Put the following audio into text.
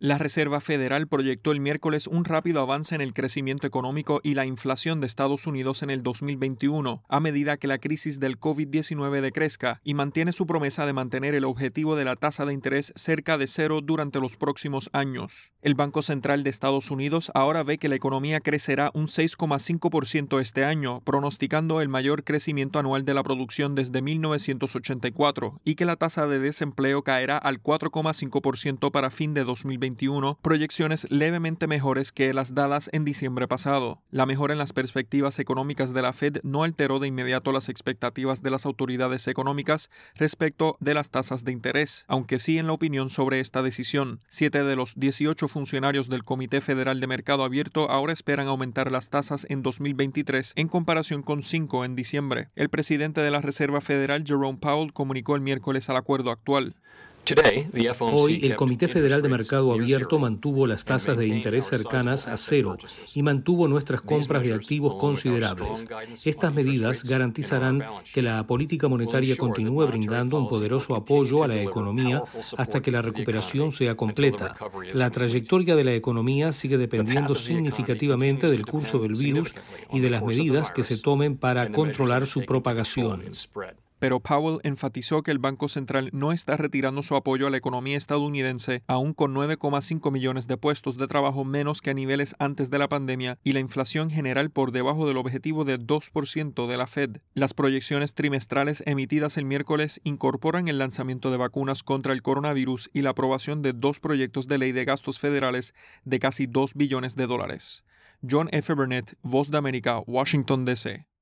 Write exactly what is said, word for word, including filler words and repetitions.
La Reserva Federal proyectó el miércoles un rápido avance en el crecimiento económico y la inflación de Estados Unidos en el dos mil veintiuno, a medida que la crisis del COVID diecinueve decrezca, y mantiene su promesa de mantener el objetivo de la tasa de interés cerca de cero durante los próximos años. El Banco Central de Estados Unidos ahora ve que la economía crecerá un seis coma cinco por ciento este año, pronosticando el mayor crecimiento anual de la producción desde mil novecientos ochenta y cuatro, y que la tasa de desempleo caerá al cuatro coma cinco por ciento para fin de dos mil veintiuno. Proyecciones levemente mejores que las dadas en diciembre pasado. La mejora en las perspectivas económicas de la Fed no alteró de inmediato las expectativas de las autoridades económicas respecto de las tasas de interés, aunque sí en la opinión sobre esta decisión. Siete de los dieciocho funcionarios del Comité Federal de Mercado Abierto ahora esperan aumentar las tasas en dos mil veintitrés en comparación con cinco en diciembre. El presidente de la Reserva Federal, Jerome Powell, comunicó el miércoles al acuerdo actual. Hoy, el Comité Federal de Mercado Abierto mantuvo las tasas de interés cercanas a cero y mantuvo nuestras compras de activos considerables. Estas medidas garantizarán que la política monetaria continúe brindando un poderoso apoyo a la economía hasta que la recuperación sea completa. La trayectoria de la economía sigue dependiendo significativamente del curso del virus y de las medidas que se tomen para controlar su propagación. Pero Powell enfatizó que el Banco Central no está retirando su apoyo a la economía estadounidense, aún con nueve coma cinco millones de puestos de trabajo menos que a niveles antes de la pandemia y la inflación general por debajo del objetivo de dos por ciento de la Fed. Las proyecciones trimestrales emitidas el miércoles incorporan el lanzamiento de vacunas contra el coronavirus y la aprobación de dos proyectos de ley de gastos federales de casi dos billones de dólares. John F. Burnett, Voz de América, Washington, D C